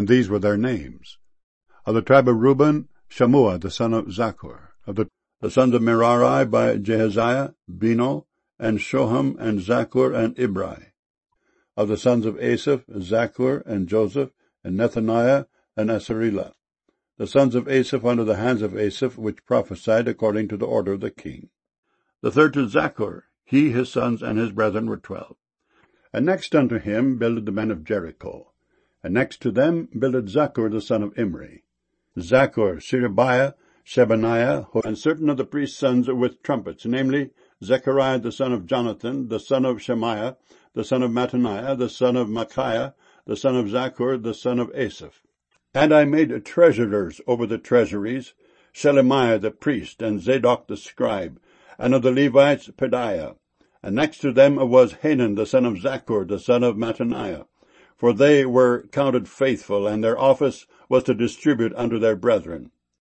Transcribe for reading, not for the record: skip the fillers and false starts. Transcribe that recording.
And these were their names. Of the tribe of Reuben, Shammua the son of Zaccur. Of the sons of Merari by Jehaziah, Beno, and Shoham, and Zaccur, and Ibri. Of the sons of Asaph, Zaccur, and Joseph, and Nethaniah, and Asarelah. The sons of Asaph under the hands of Asaph, which prophesied according to the order of the king. The third to Zaccur, he, his sons, and his brethren were 12. And next unto him builded the men of Jericho. And next to them builded Zaccur the son of Imri. Zaccur, Sherebiah, Shebaniah, and certain of the priest's sons with trumpets, namely, Zechariah the son of Jonathan, the son of Shemaiah, the son of Mattaniah, the son of Micaiah, the son of Zaccur, the son of Asaph. And I made treasurers over the treasuries, Shelemiah the priest, and Zadok the scribe, and of the Levites Pedaiah. And next to them was Hanan the son of Zaccur, the son of Mattaniah. For they were counted faithful, and their office was to distribute unto their brethren.